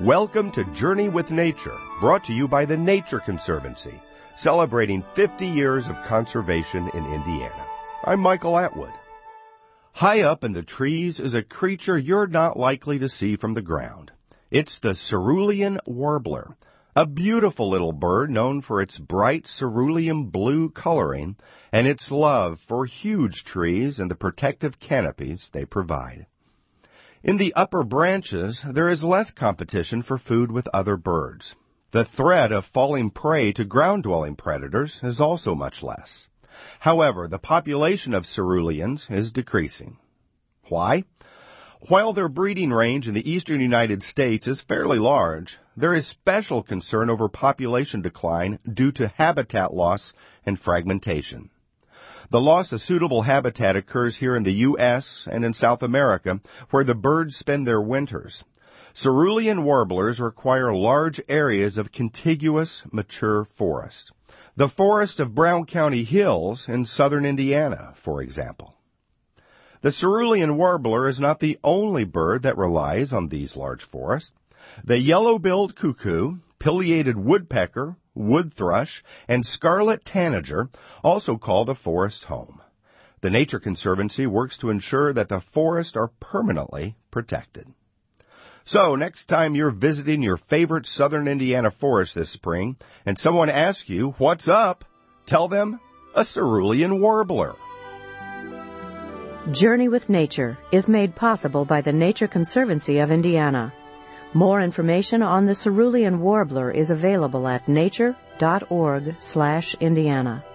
Welcome to Journey with Nature, brought to you by the Nature Conservancy, celebrating 50 years of conservation in Indiana. I'm Michael Atwood. High up in the trees is a creature you're not likely to see from the ground. It's the cerulean warbler, a beautiful little bird known for its bright cerulean blue coloring and its love for huge trees and the protective canopies they provide. In the upper branches, there is less competition for food with other birds. The threat of falling prey to ground-dwelling predators is also much less. However, the population of ceruleans is decreasing. Why? While their breeding range in the eastern United States is fairly large, there is special concern over population decline due to habitat loss and fragmentation. The loss of suitable habitat occurs here in the U.S. and in South America, where the birds spend their winters. Cerulean warblers require large areas of contiguous, mature forest. The forest of Brown County Hills in southern Indiana, for example. The cerulean warbler is not the only bird that relies on these large forests. The yellow-billed cuckoo, pileated woodpecker, wood thrush, and scarlet tanager also call the forest home. The Nature Conservancy works to ensure that the forests are permanently protected. So, next time you're visiting your favorite southern Indiana forest this spring, and someone asks you, "What's up?" tell them, "A cerulean warbler." Journey with Nature is made possible by the Nature Conservancy of Indiana. More information on the cerulean warbler is available at nature.org/Indiana.